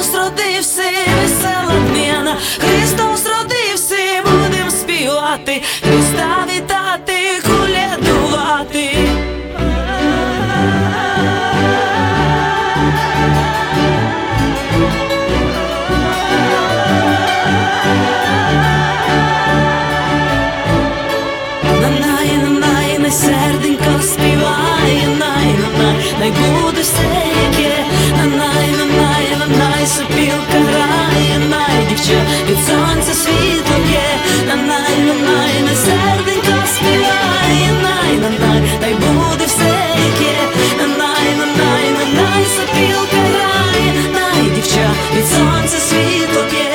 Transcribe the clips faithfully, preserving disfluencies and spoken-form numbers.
Христос родився, весела днина, Христос родився, будем співати, Христа вітати, колядувати. На-най, серденько співає, най-най, най буде все яке. На-най, на-най, на-най, сопілка грає, най, дівча, від сонця світло б'є. На-най, на-най, на серденько співає, най, на-най, най буде все яке. На-най, на-най, на-най, сопілка грає, най, дівча, від сонця світло б'є.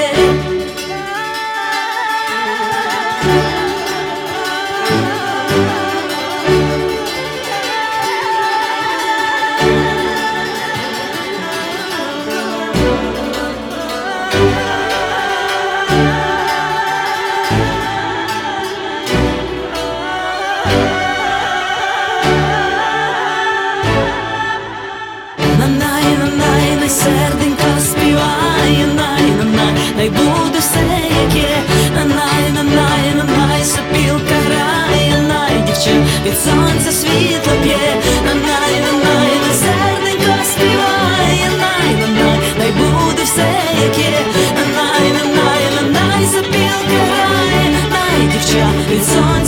На-най, на-най, най серденько співає, най, на-най, най буде все яке. На-най, на-най, на-най, сопілка грає, най, дівча, від сонця світло б'є. На-най, на-най, най серденько співає, най, на-най, най буде все яке. На-най, на-най, на-най, сопілка грає, най, дівча, від сонця